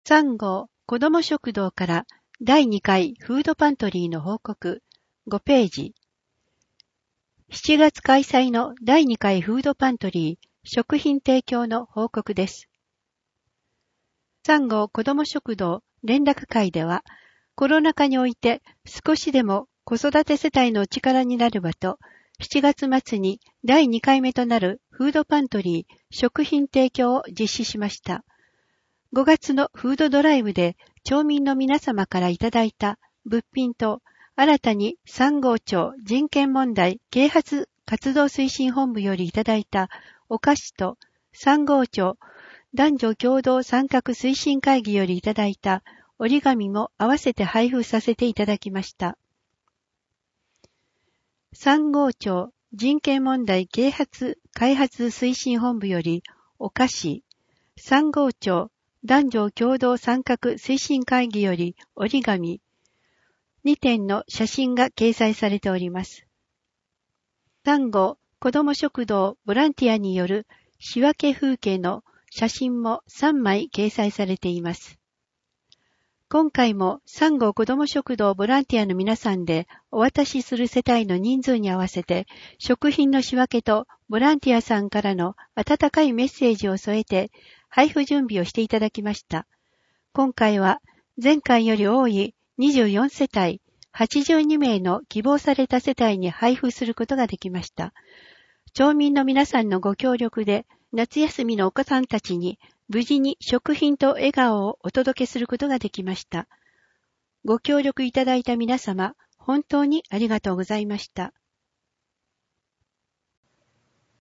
3号子ども食堂から第2回フードパントリーの報告5ページ。7月開催の第2回フードパントリー食品提供の報告です。3号子ども食堂連絡会では、コロナ禍において少しでも子育て世帯の力になればと、7月末に第2回目となるフードパントリー食品提供を実施しました。5月のフードドライブで町民の皆様からいただいた物品と、新たに3号町人権問題啓発活動推進本部よりいただいたお菓子と、3号町男女共同参画推進会議よりいただいた折り紙も合わせて配布させていただきました。3号町人権問題啓発開発推進本部よりお菓子、3号町男女共同参画推進会議より折り紙、2点の写真が掲載されております。3号子ども食堂ボランティアによる仕分け風景の写真も3枚掲載されています。今回も3号子ども食堂ボランティアの皆さんでお渡しする世帯の人数に合わせて食品の仕分けとボランティアさんからの温かいメッセージを添えて配布準備をしていただきました。今回は前回より多い24世帯82名の希望された世帯に配布することができました。町民の皆さんのご協力で夏休みのお子さんたちに無事に食品と笑顔をお届けすることができました。ご協力いただいた皆様、本当にありがとうございました。